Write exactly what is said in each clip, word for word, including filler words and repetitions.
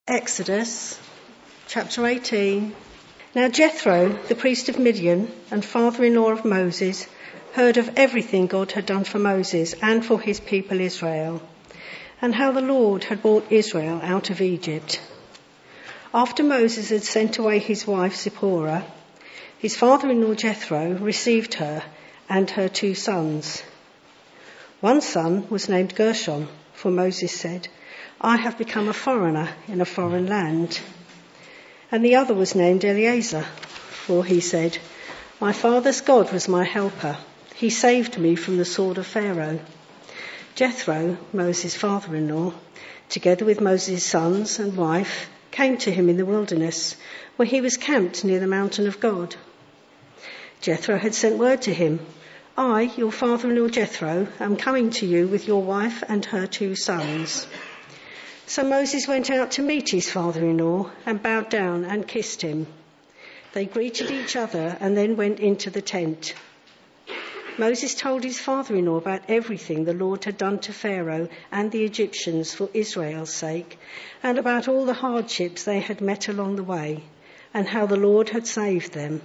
Exodus chapter eighteen. Now Jethro, the priest of Midian and father-in-law of Moses, heard of everything God had done for Moses and for his people Israel, and how the Lord had brought Israel out of Egypt. After Moses had sent away his wife Zipporah, his father-in-law Jethro received her and her two sons. One son was named Gershom, for Moses said, I have become a foreigner in a foreign land. And the other was named Eleazar, for he said, my father's God was my helper. He saved me from the sword of Pharaoh. Jethro, Moses' father-in-law, together with Moses' sons and wife, came to him in the wilderness, where he was camped near the mountain of God. Jethro had sent word to him, I, your father-in-law Jethro, am coming to you with your wife and her two sons. So Moses went out to meet his father-in-law and bowed down and kissed him. They greeted each other and then went into the tent. Moses told his father-in-law about everything the Lord had done to Pharaoh and the Egyptians for Israel's sake, and about all the hardships they had met along the way, and how the Lord had saved them.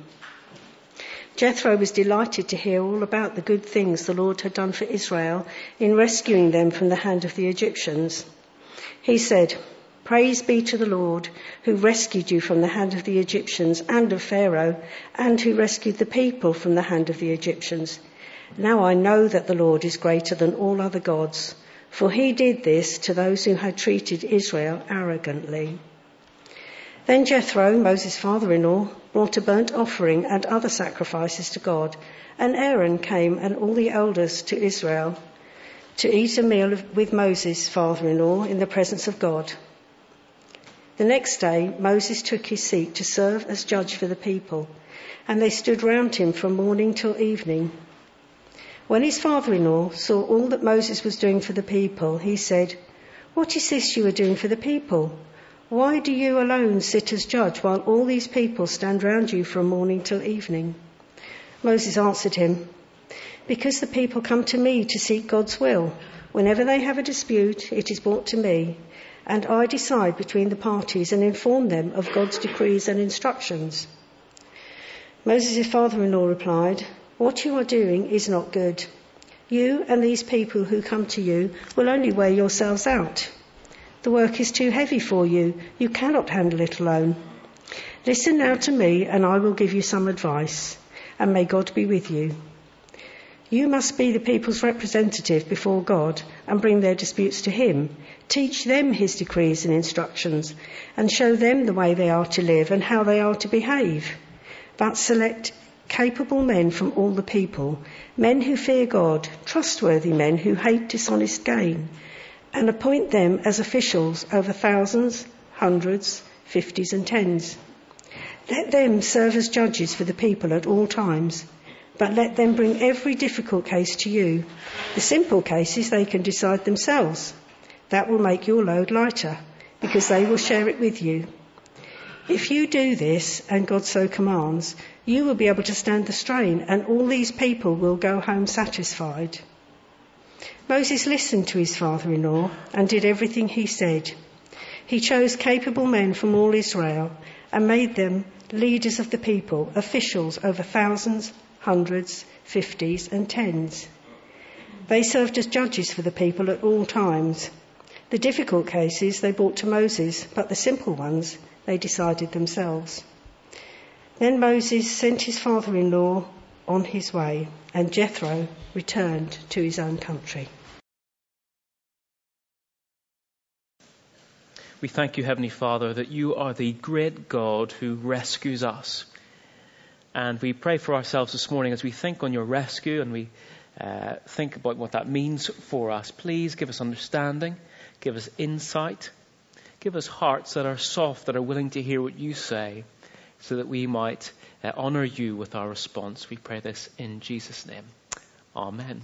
Jethro was delighted to hear all about the good things the Lord had done for Israel in rescuing them from the hand of the Egyptians. He said, Praise be to the Lord, who rescued you from the hand of the Egyptians and of Pharaoh, and who rescued the people from the hand of the Egyptians. Now I know that the Lord is greater than all other gods, for he did this to those who had treated Israel arrogantly. Then Jethro, Moses' father-in-law, brought a burnt offering and other sacrifices to God, and Aaron came and all the elders to Israel to eat a meal with Moses' father-in-law in the presence of God. The next day, Moses took his seat to serve as judge for the people, and they stood round him from morning till evening. When his father-in-law saw all that Moses was doing for the people, he said, What is this you are doing for the people? Why do you alone sit as judge while all these people stand round you from morning till evening? Moses answered him, Because the people come to me to seek God's will. Whenever they have a dispute, it is brought to me, and I decide between the parties and inform them of God's decrees and instructions. Moses' father-in-law replied, What you are doing is not good. You and these people who come to you will only wear yourselves out. The work is too heavy for you. You cannot handle it alone. Listen now to me, and I will give you some advice, and may God be with you. You must be the people's representative before God and bring their disputes to him. Teach them his decrees and instructions and show them the way they are to live and how they are to behave. But select capable men from all the people, men who fear God, trustworthy men who hate dishonest gain, and appoint them as officials over thousands, hundreds, fifties and tens. Let them serve as judges for the people at all times. But let them bring every difficult case to you. The simple cases they can decide themselves. That will make your load lighter, because they will share it with you. If you do this, and God so commands, you will be able to stand the strain, and all these people will go home satisfied. Moses listened to his father-in-law and did everything he said. He chose capable men from all Israel and made them leaders of the people, officials over thousands, hundreds, fifties and tens. They served as judges for the people at all times. The difficult cases they brought to Moses, but the simple ones they decided themselves. Then Moses sent his father-in-law on his way, and Jethro returned to his own country. We thank you, Heavenly Father, that you are the great God who rescues us. And we pray for ourselves this morning as we think on your rescue and we uh, think about what that means for us. Please give us understanding, give us insight, give us hearts that are soft, that are willing to hear what you say, so that we might uh, honour you with our response. We pray this in Jesus' name. Amen.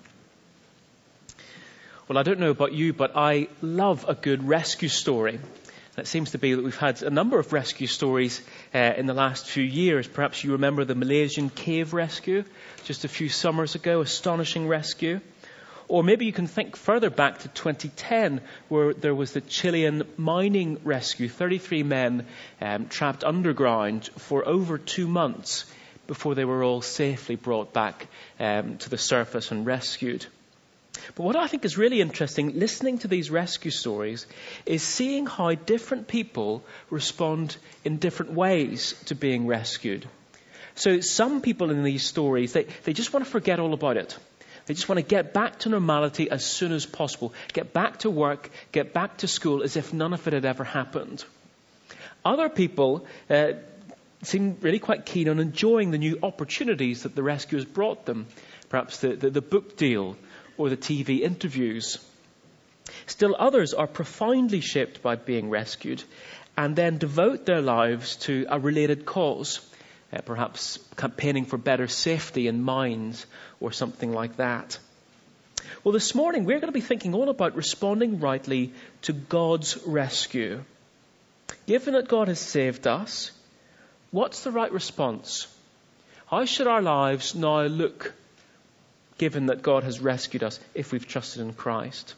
Well, I don't know about you, but I love a good rescue story. It seems to be that we've had a number of rescue stories uh, in the last few years. Perhaps you remember the Malaysian cave rescue just a few summers ago, astonishing rescue. Or maybe you can think further back to twenty ten, where there was the Chilean mining rescue. thirty-three men um, trapped underground for over two months before they were all safely brought back um, to the surface and rescued. But what I think is really interesting, listening to these rescue stories, is seeing how different people respond in different ways to being rescued. So some people in these stories, they, they just want to forget all about it. They just want to get back to normality as soon as possible. Get back to work, get back to school as if none of it had ever happened. Other people uh, seem really quite keen on enjoying the new opportunities that the rescuers brought them. Perhaps the, the, the book deal or the T V interviews. Still others are profoundly shaped by being rescued and then devote their lives to a related cause. Uh, perhaps campaigning for better safety in mines or something like that. Well, this morning we're going to be thinking all about responding rightly to God's rescue. Given that God has saved us, what's the right response? How should our lives now look, given that God has rescued us if we've trusted in Christ?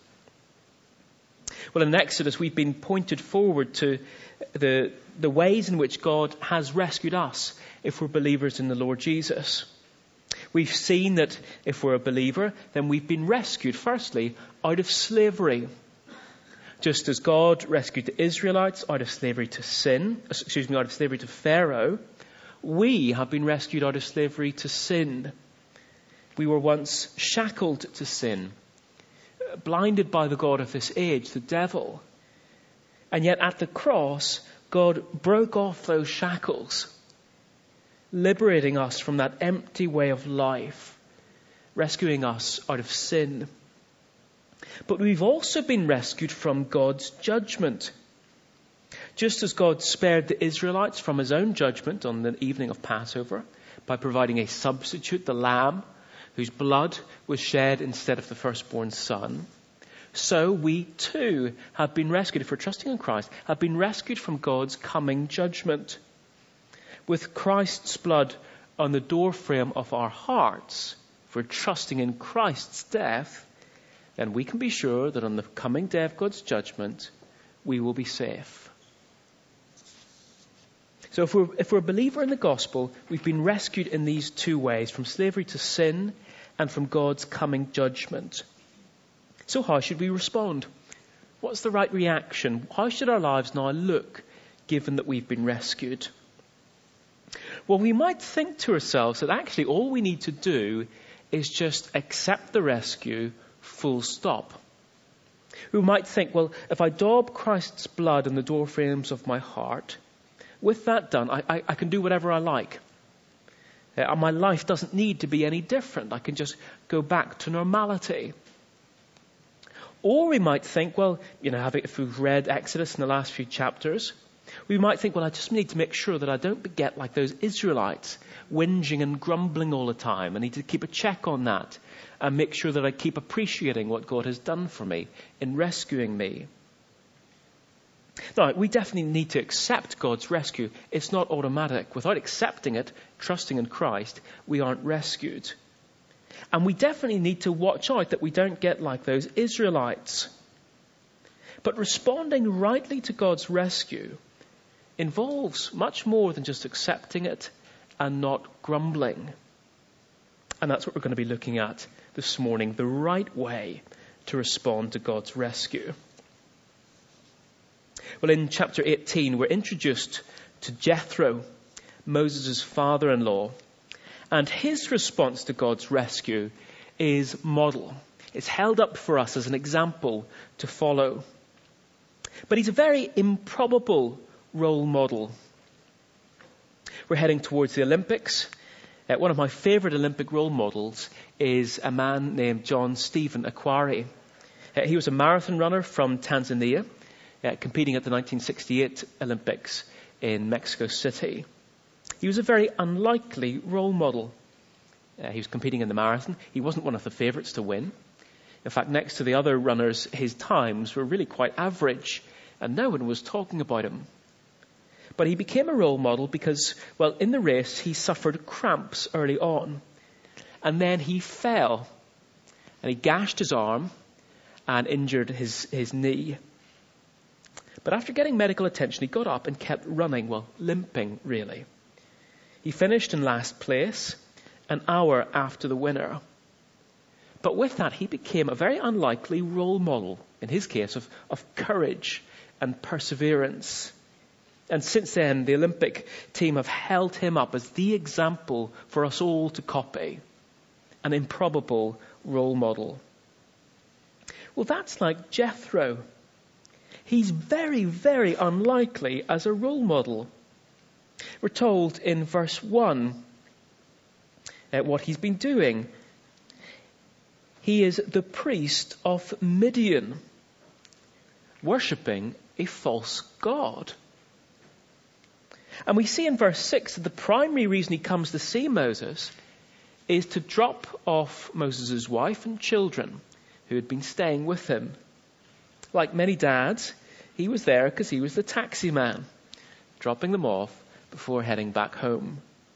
Well, in Exodus, we've been pointed forward to the, the ways in which God has rescued us if we're believers in the Lord Jesus. We've seen that if we're a believer, then we've been rescued, firstly, out of slavery. Just as God rescued the Israelites out of slavery to sin, excuse me, out of slavery to Pharaoh, we have been rescued out of slavery to sin. We were once shackled to sin, blinded by the god of this age, the devil. And yet at the cross, God broke off those shackles, liberating us from that empty way of life, rescuing us out of sin. But we've also been rescued from God's judgment. Just as God spared the Israelites from his own judgment on the evening of Passover by providing a substitute, the lamb, whose blood was shed instead of the firstborn son, so we too have been rescued, if we're trusting in Christ, have been rescued from God's coming judgment. With Christ's blood on the doorframe of our hearts, if we're trusting in Christ's death, then we can be sure that on the coming day of God's judgment, we will be safe. So if we're, if we're a believer in the gospel, we've been rescued in these two ways, from slavery to sin and from God's coming judgment. So how should we respond? What's the right reaction? How should our lives now look, given that we've been rescued? Well, we might think to ourselves that actually all we need to do is just accept the rescue, full stop. We might think, well, if I daub Christ's blood in the doorframes of my heart, with that done, I, I, I can do whatever I like. Uh, my life doesn't need to be any different. I can just go back to normality. Or we might think, well, you know, having, if we've read Exodus in the last few chapters, we might think, well, I just need to make sure that I don't get like those Israelites, whinging and grumbling all the time. I need to keep a check on that and make sure that I keep appreciating what God has done for me in rescuing me. Now, we definitely need to accept God's rescue. It's not automatic. Without accepting it, trusting in Christ, we aren't rescued. And we definitely need to watch out that we don't get like those Israelites. But responding rightly to God's rescue involves much more than just accepting it and not grumbling. And that's what we're going to be looking at this morning, the right way to respond to God's rescue. Well, in chapter eighteen, we're introduced to Jethro, Moses' father-in-law, and his response to God's rescue is model. It's held up for us as an example to follow. But he's a very improbable role model. We're heading towards the Olympics. Uh, one of my favourite Olympic role models is a man named John Stephen Akhwari. Uh, he was a marathon runner from Tanzania, uh, competing at the nineteen sixty-eight Olympics in Mexico City. He was a very unlikely role model. Uh, he was competing in the marathon. He wasn't one of the favourites to win. In fact, next to the other runners, his times were really quite average, and no one was talking about him. But he became a role model because, well, in the race, he suffered cramps early on. And then he fell. and he gashed his arm and injured his, his knee. But after getting medical attention, he got up and kept running, well, limping, really. He finished in last place, an hour after the winner. But with that, he became a very unlikely role model, in his case, of, of courage and perseverance. And since then, the Olympic team have held him up as the example for us all to copy, an improbable role model. Well, that's like Jethro. He's very, very unlikely as a role model. We're told in verse one uh, what he's been doing. He is the priest of Midian, worshipping a false god. And we see in verse six that the primary reason he comes to see Moses is to drop off Moses' wife and children who had been staying with him. Like many dads, he was there because he was the taxi man, dropping them off before heading back home.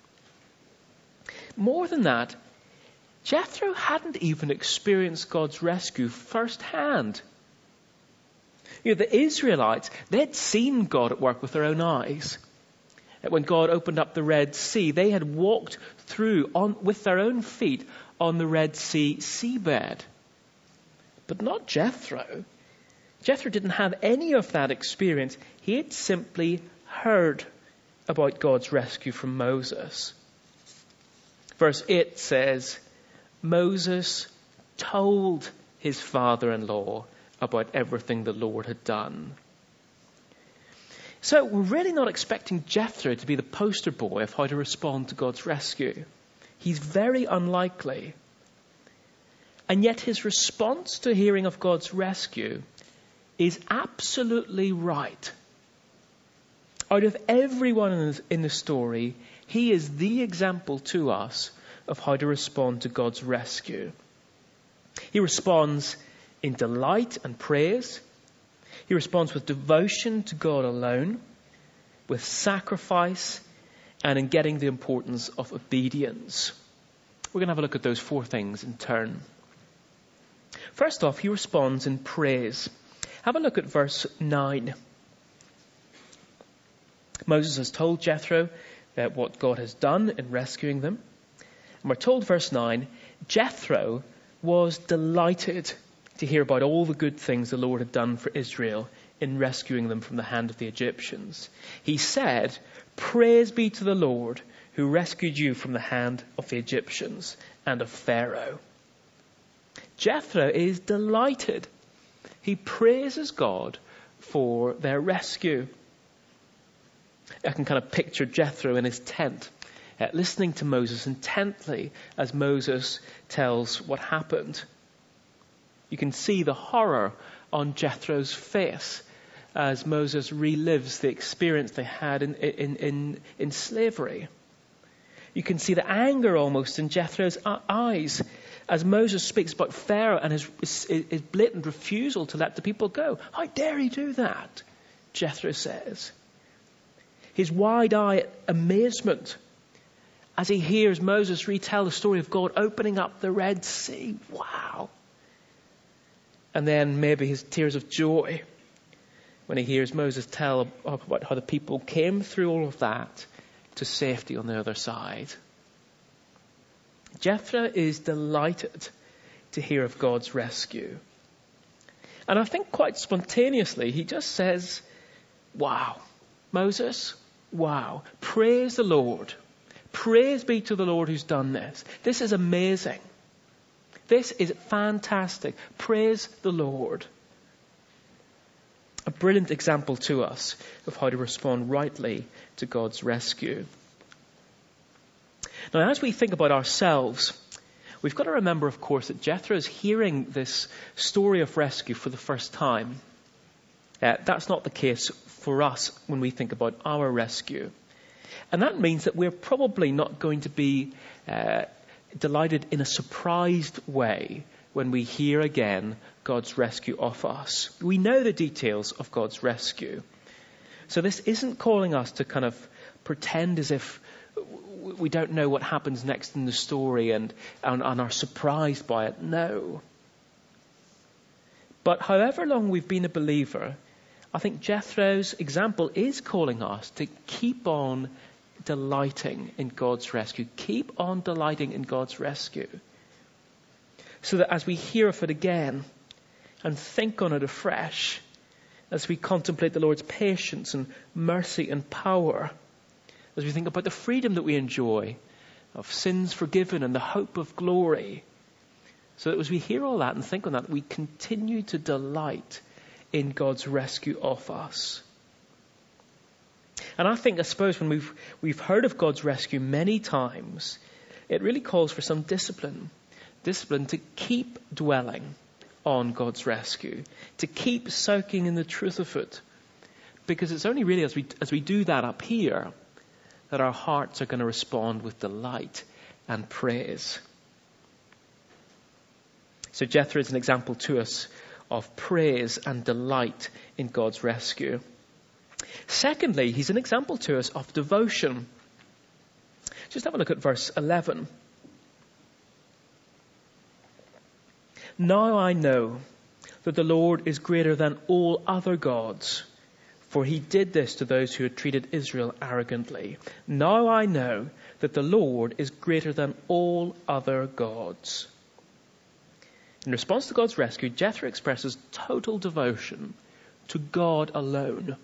More than that, Jethro hadn't even experienced God's rescue firsthand. You know, the Israelites, they'd seen God at work with their own eyes. When God opened up the Red Sea, they had walked through on, with their own feet on the Red Sea seabed. But not Jethro. Jethro didn't have any of that experience. He had simply heard about God's rescue from Moses. Verse eight says, Moses told his father-in-law about everything the Lord had done. So we're really not expecting Jethro to be the poster boy of how to respond to God's rescue. He's very unlikely. And yet his response to hearing of God's rescue is absolutely right. Out of everyone in the story, he is the example to us of how to respond to God's rescue. He responds in delight and praise. He responds with devotion to God alone, with sacrifice, and in getting the importance of obedience. We're going to have a look at those four things in turn. First off, he responds in praise. Have a look at verse nine. Moses has told Jethro that what God has done in rescuing them. And we're told, verse nine, Jethro was delighted to hear about all the good things the Lord had done for Israel in rescuing them from the hand of the Egyptians. He said, "Praise be to the Lord who rescued you from the hand of the Egyptians and of Pharaoh." Jethro is delighted. He praises God for their rescue. I can kind of picture Jethro in his tent, uh, listening to Moses intently as Moses tells what happened. You can see the horror on Jethro's face as Moses relives the experience they had in, in, in, in slavery. You can see the anger almost in Jethro's eyes as Moses speaks about Pharaoh and his, his, his blatant refusal to let the people go. How dare he do that? Jethro says. His wide-eyed amazement as he hears Moses retell the story of God opening up the Red Sea. Wow. And then maybe his tears of joy when he hears Moses tell about how the people came through all of that to safety on the other side. Jethro is delighted to hear of God's rescue. And I think quite spontaneously he just says, wow, Moses, wow, praise the Lord. Praise be to the Lord who's done this. This is amazing. This is fantastic. Praise the Lord. A brilliant example to us of how to respond rightly to God's rescue. Now, as we think about ourselves, we've got to remember, of course, that Jethro is hearing this story of rescue for the first time. Uh, that's not the case for us when we think about our rescue. And that means that we're probably not going to be uh, delighted in a surprised way when we hear again God's rescue of us. We know the details of God's rescue. So this isn't calling us to kind of pretend as if we don't know what happens next in the story and, and, and are surprised by it. No. But however long we've been a believer, I think Jethro's example is calling us to keep on delighting in God's rescue. Keep on delighting in God's rescue. So that as we hear of it again and think on it afresh, as we contemplate the Lord's patience and mercy and power, as we think about the freedom that we enjoy of sins forgiven and the hope of glory, so that as we hear all that and think on that, we continue to delight in God's rescue of us. And I think, I suppose, when we've we've heard of God's rescue many times, it really calls for some discipline. Discipline to keep dwelling on God's rescue, to keep soaking in the truth of it. Because it's only really as we as we do that up here that our hearts are going to respond with delight and praise. So Jethro is an example to us of praise and delight in God's rescue. Secondly, he's an example to us of devotion. Just have a look at verse eleven. Now I know that the Lord is greater than all other gods, for he did this to those who had treated Israel arrogantly. Now I know that the Lord is greater than all other gods. In response to God's rescue, Jethro expresses total devotion to God alone.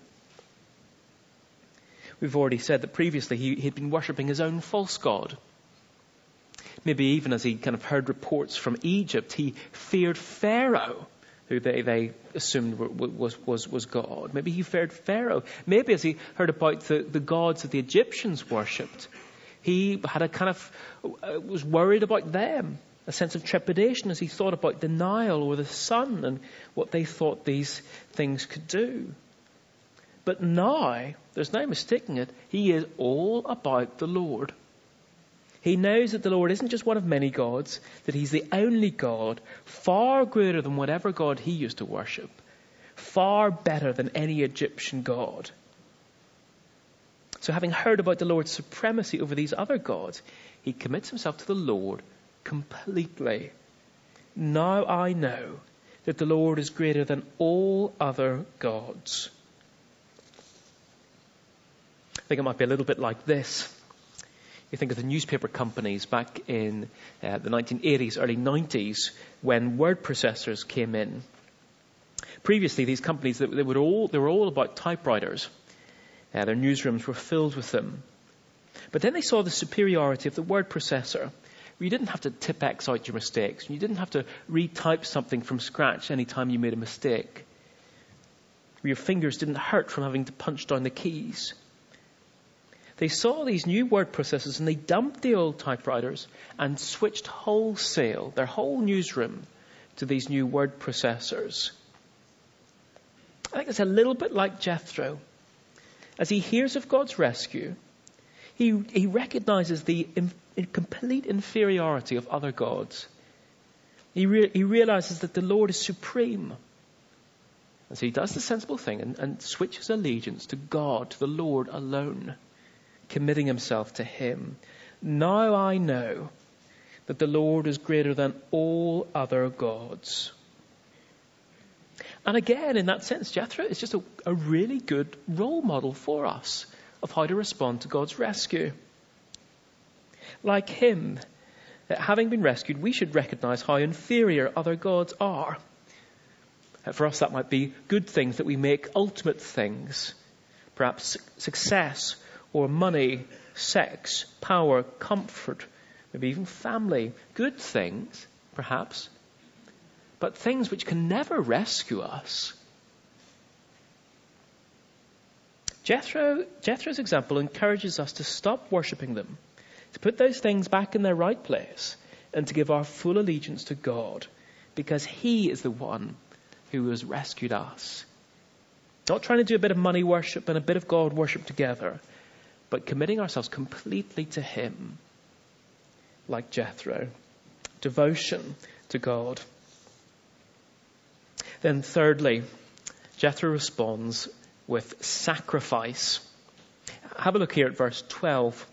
We've already said that previously he had been worshipping his own false god. Maybe even as he kind of heard reports from Egypt, he feared Pharaoh, who they, they assumed was, was, was God. Maybe he feared Pharaoh. Maybe as he heard about the, the gods that the Egyptians worshipped, he had a kind of, uh, was worried about them. A sense of trepidation as he thought about the Nile or the sun and what they thought these things could do. But now, there's no mistaking it, he is all about the Lord. He knows that the Lord isn't just one of many gods, that he's the only God, far greater than whatever god he used to worship, far better than any Egyptian god. So having heard about the Lord's supremacy over these other gods, he commits himself to the Lord completely. Now I know that the Lord is greater than all other gods. I think it might be a little bit like this. You think of the newspaper companies back in uh, the nineteen eighties, early nineties, when word processors came in. Previously, these companies, they, they, would all, they were all about typewriters. Uh, their newsrooms were filled with them. But then they saw the superiority of the word processor. You didn't have to tip X out your mistakes. You didn't have to retype something from scratch any time you made a mistake. Your fingers didn't hurt from having to punch down the keys. They saw these new word processors and they dumped the old typewriters and switched wholesale, their whole newsroom, to these new word processors. I think it's a little bit like Jethro. As he hears of God's rescue, he, he recognizes the in, in complete inferiority of other gods. He, re, he realizes that the Lord is supreme. And so he does the sensible thing and, and switches allegiance to God, to the Lord alone, committing himself to him. Now I know that the Lord is greater than all other gods. And again, in that sense, Jethro is just a, a really good role model for us of how to respond to God's rescue. Like him, having been rescued, we should recognize how inferior other gods are. For us, that might be good things that we make ultimate things. Perhaps success or money, sex, power, comfort, maybe even family. Good things, perhaps. But things which can never rescue us. Jethro, Jethro's example encourages us to stop worshipping them, to put those things back in their right place, and to give our full allegiance to God, because he is the one who has rescued us. Not trying to do a bit of money worship and a bit of God worship together, but committing ourselves completely to him, like Jethro. Devotion to God. Then thirdly, Jethro responds with sacrifice. Have a look here at verse twelve.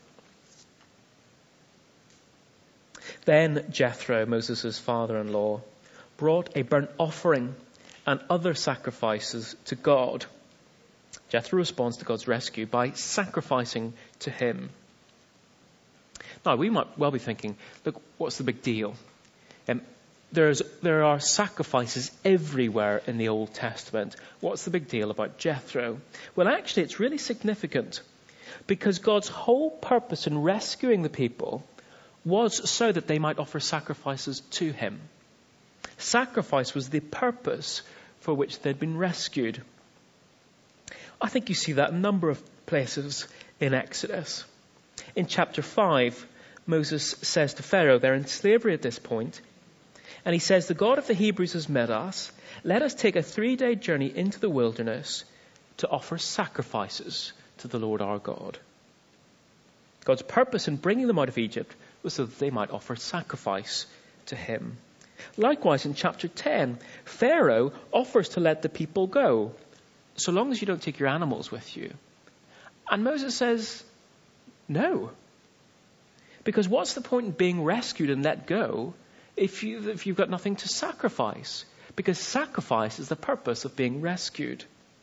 Then Jethro, Moses' father-in-law, brought a burnt offering and other sacrifices to God. Jethro responds to God's rescue by sacrificing to him. Now, we might well be thinking, look, what's the big deal? Um, there's, there are sacrifices everywhere in the Old Testament. What's the big deal about Jethro? Well, actually, it's really significant, because God's whole purpose in rescuing the people was so that they might offer sacrifices to him. Sacrifice was the purpose for which they'd been rescued. I think you see that in a number of places in Exodus. In chapter five, Moses says to Pharaoh, they're in slavery at this point, and he says, the God of the Hebrews has met us. Let us take a three-day journey into the wilderness to offer sacrifices to the Lord our God. God's purpose in bringing them out of Egypt was so that they might offer sacrifice to him. Likewise, in chapter ten, Pharaoh offers to let the people go, so long as you don't take your animals with you. And Moses says, no. Because what's the point in being rescued and let go if, you, if you've got nothing to sacrifice? Because sacrifice is the purpose of being rescued.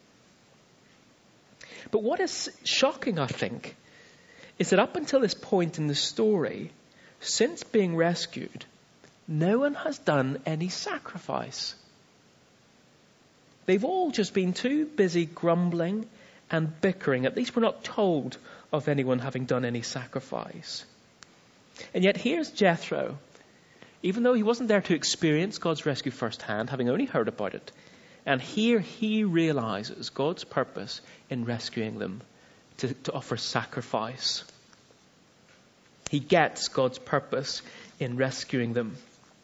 But what is shocking, I think, is that up until this point in the story, since being rescued, no one has done any sacrifice. They've all just been too busy grumbling and bickering. At least we're not told of anyone having done any sacrifice. And yet here's Jethro. Even though he wasn't there to experience God's rescue firsthand, having only heard about it, and here he realizes God's purpose in rescuing them, to, to offer sacrifice. He gets God's purpose in rescuing them.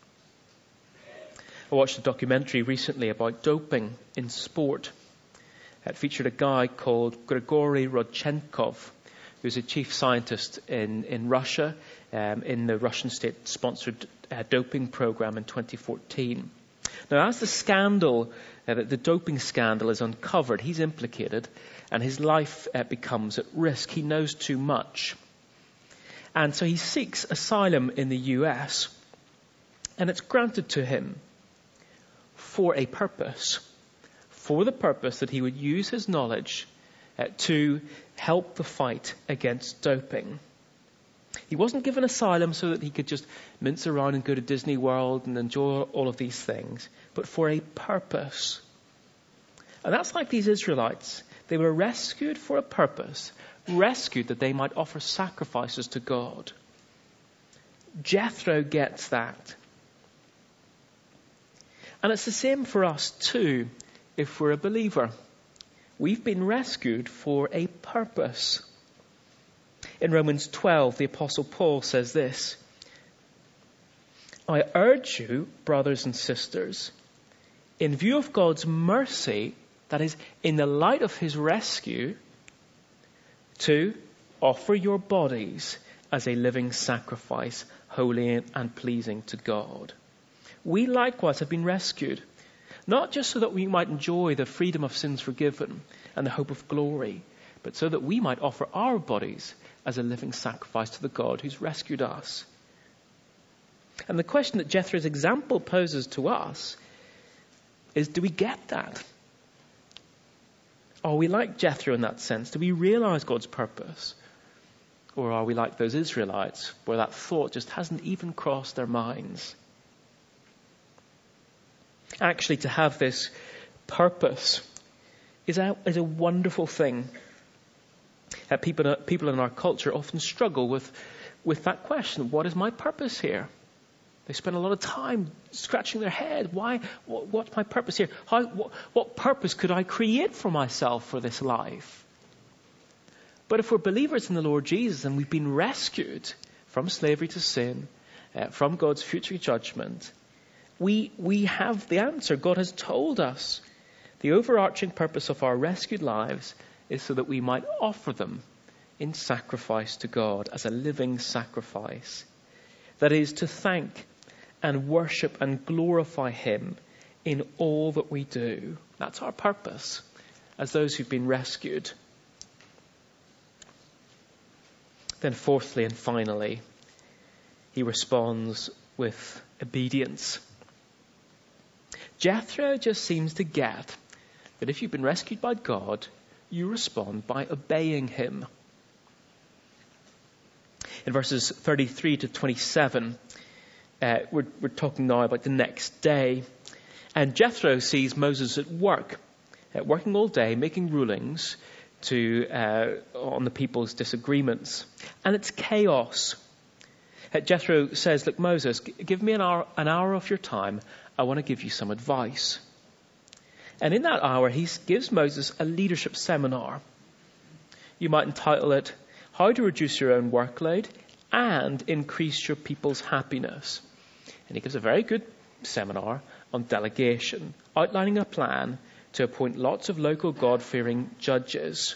I watched a documentary recently about doping in sport. It featured a guy called Grigory Rodchenkov, who's a chief scientist in, in Russia, um, in the Russian state-sponsored uh, doping program in twenty fourteen. Now, as the scandal, uh, the doping scandal is uncovered, he's implicated, and his life uh, becomes at risk. He knows too much. And so he seeks asylum in the U S, and it's granted to him for a purpose, for the purpose that he would use his knowledge uh, to help the fight against doping. He wasn't given asylum so that he could just mince around and go to Disney World and enjoy all of these things, but for a purpose. And that's like these Israelites. They were rescued for a purpose, rescued that they might offer sacrifices to God. Jethro gets that. And it's the same for us too, if we're a believer. We've been rescued for a purpose. In Romans twelve, the Apostle Paul says this, I urge you, brothers and sisters, in view of God's mercy, that is, in the light of his rescue, to offer your bodies as a living sacrifice, holy and pleasing to God. We likewise have been rescued, not just so that we might enjoy the freedom of sins forgiven and the hope of glory, but so that we might offer our bodies as a living sacrifice to the God who's rescued us. And the question that Jethro's example poses to us is, do we get that? Are we like Jethro in that sense? Do we realize God's purpose? Or are we like those Israelites, where that thought just hasn't even crossed their minds? Actually, to have this purpose is a, is a wonderful thing. Uh, people, people in our culture often struggle with, with that question. What is my purpose here? They spend a lot of time scratching their head. Why? What, what's my purpose here? How, what, what purpose could I create for myself for this life? But if we're believers in the Lord Jesus and we've been rescued from slavery to sin, uh, from God's future judgment, we, we have the answer. God has told us the overarching purpose of our rescued lives is so that we might offer them in sacrifice to God as a living sacrifice. That is, to thank and worship and glorify him in all that we do. That's our purpose as those who've been rescued. Then fourthly and finally, he responds with obedience. Jethro just seems to get that if you've been rescued by God, you respond by obeying him. In verses thirty-three to twenty-seven, uh, we're, we're talking now about the next day. And Jethro sees Moses at work, uh, working all day, making rulings to uh, on the people's disagreements. And it's chaos. Uh, Jethro says, look, Moses, g- give me an hour, an hour of your time. I want to give you some advice. And in that hour, he gives Moses a leadership seminar. You might entitle it, How to Reduce Your Own Workload and Increase Your People's Happiness. And he gives a very good seminar on delegation, outlining a plan to appoint lots of local God-fearing judges.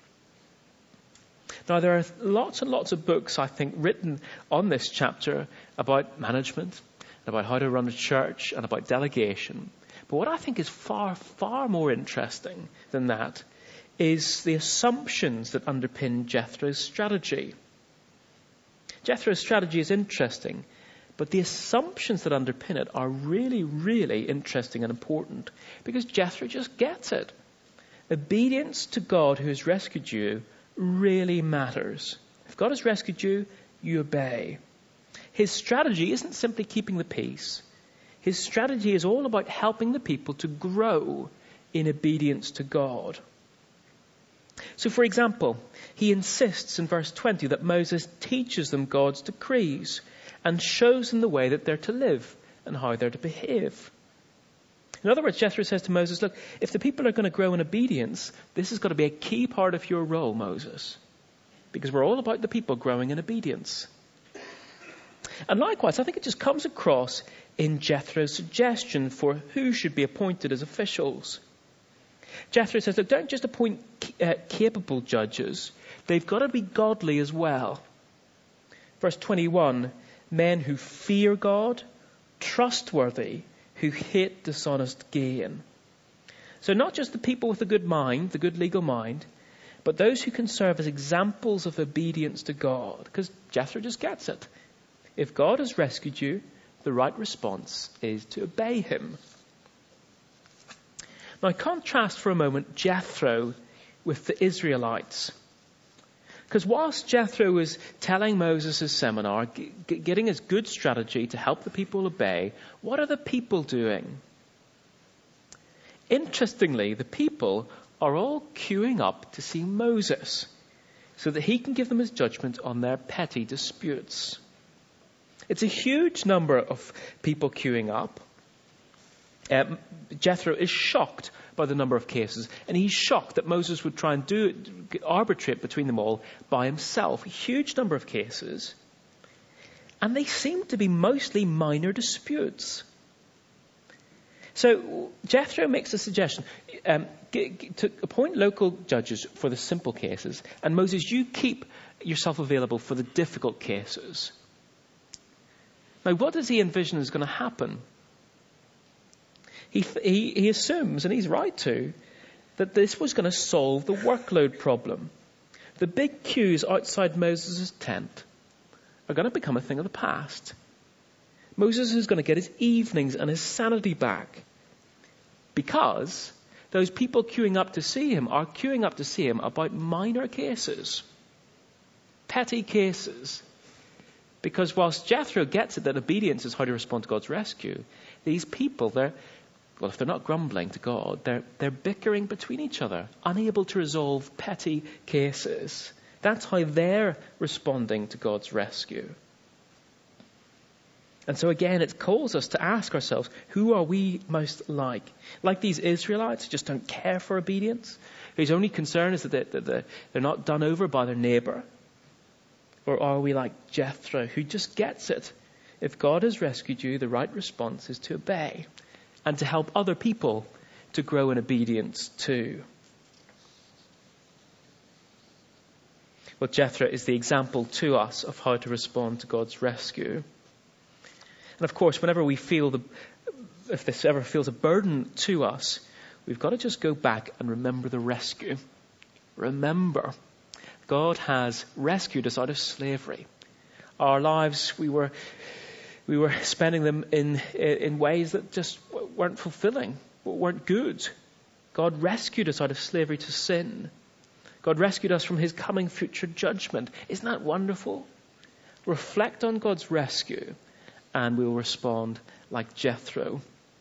Now, there are lots and lots of books, I think, written on this chapter about management, about how to run a church, and about delegation. But what I think is far, far more interesting than that is the assumptions that underpin Jethro's strategy. Jethro's strategy is interesting, but the assumptions that underpin it are really, really interesting and important, because Jethro just gets it. Obedience to God who has rescued you really matters. If God has rescued you, you obey. His strategy isn't simply keeping the peace. His strategy is all about helping the people to grow in obedience to God. So, for example, he insists in verse twenty that Moses teaches them God's decrees and shows them the way that they're to live and how they're to behave. In other words, Jethro says to Moses, look, if the people are going to grow in obedience, this has got to be a key part of your role, Moses, because we're all about the people growing in obedience. And likewise, I think it just comes across in Jethro's suggestion for who should be appointed as officials. Jethro says, look, don't just appoint uh, capable judges. They've got to be godly as well. Verse twenty-one, men who fear God, trustworthy, who hate dishonest gain. So not just the people with a good mind, the good legal mind, but those who can serve as examples of obedience to God. Because Jethro just gets it. If God has rescued you, the right response is to obey him. Now contrast for a moment Jethro with the Israelites. Because whilst Jethro was telling Moses' seminar, g- getting his good strategy to help the people obey, what are the people doing? Interestingly, the people are all queuing up to see Moses so that he can give them his judgment on their petty disputes. It's a huge number of people queuing up. Um, Jethro is shocked by the number of cases, and he's shocked that Moses would try and do arbitrate between them all by himself. A huge number of cases, and they seem to be mostly minor disputes. So Jethro makes a suggestion um, to appoint local judges for the simple cases, and Moses, you keep yourself available for the difficult cases. Now, what does he envision is going to happen? He, he, he assumes, and he's right to, that this was going to solve the workload problem. The big queues outside Moses' tent are going to become a thing of the past. Moses is going to get his evenings and his sanity back, because those people queuing up to see him are queuing up to see him about minor cases, petty cases. Because whilst Jethro gets it that obedience is how to respond to God's rescue, these people, they're Well, if they're not grumbling to God, they're, they're bickering between each other, unable to resolve petty cases. That's how they're responding to God's rescue. And so again, it calls us to ask ourselves, who are we most like? Like these Israelites who just don't care for obedience, whose only concern is that they're, that they're not done over by their neighbour? Or are we like Jethro, who just gets it? If God has rescued you, the right response is to obey, and to help other people to grow in obedience too. Well, Jethro is the example to us of how to respond to God's rescue. And of course, whenever we feel the, if this ever feels a burden to us, we've got to just go back and remember the rescue. Remember, God has rescued us out of slavery. Our lives, we were We were spending them in in ways that just weren't fulfilling, weren't good. God rescued us out of slavery to sin. God rescued us from his coming future judgment. Isn't that wonderful? Reflect on God's rescue and we'll respond like Jethro.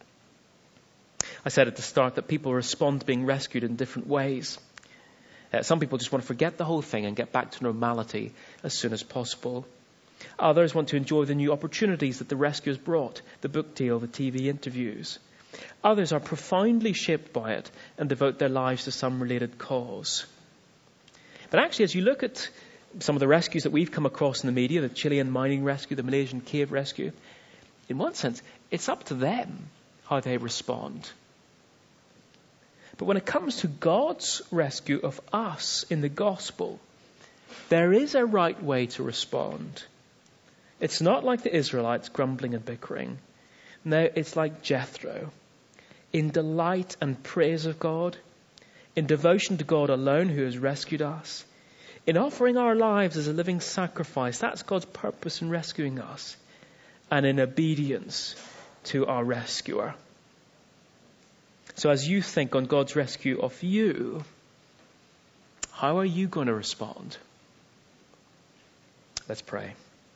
I said at the start that people respond to being rescued in different ways. Uh, some people just want to forget the whole thing and get back to normality as soon as possible. Others want to enjoy the new opportunities that the rescue has brought, the book deal, the T V interviews. Others are profoundly shaped by it and devote their lives to some related cause. But actually, as you look at some of the rescues that we've come across in the media, the Chilean mining rescue, the Malaysian cave rescue, in one sense, it's up to them how they respond. But when it comes to God's rescue of us in the gospel, there is a right way to respond. It's not like the Israelites grumbling and bickering. No, it's like Jethro. In delight and praise of God, in devotion to God alone who has rescued us, in offering our lives as a living sacrifice, that's God's purpose in rescuing us, and in obedience to our rescuer. So as you think on God's rescue of you, how are you going to respond? Let's pray.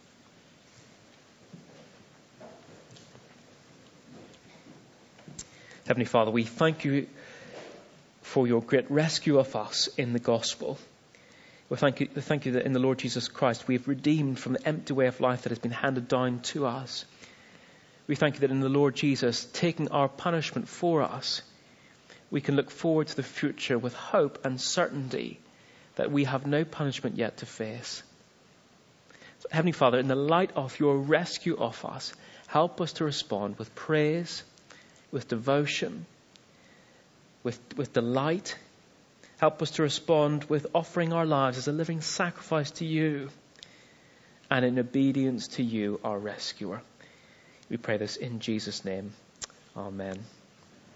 Heavenly Father, we thank you for your great rescue of us in the gospel. We thank you, we thank you that in the Lord Jesus Christ we have redeemed from the empty way of life that has been handed down to us. We thank you that in the Lord Jesus, taking our punishment for us, we can look forward to the future with hope and certainty that we have no punishment yet to face. So, Heavenly Father, in the light of your rescue of us, help us to respond with praise, with devotion, with, with delight. Help us to respond with offering our lives as a living sacrifice to you and in obedience to you, our rescuer. We pray this in Jesus' name. Amen.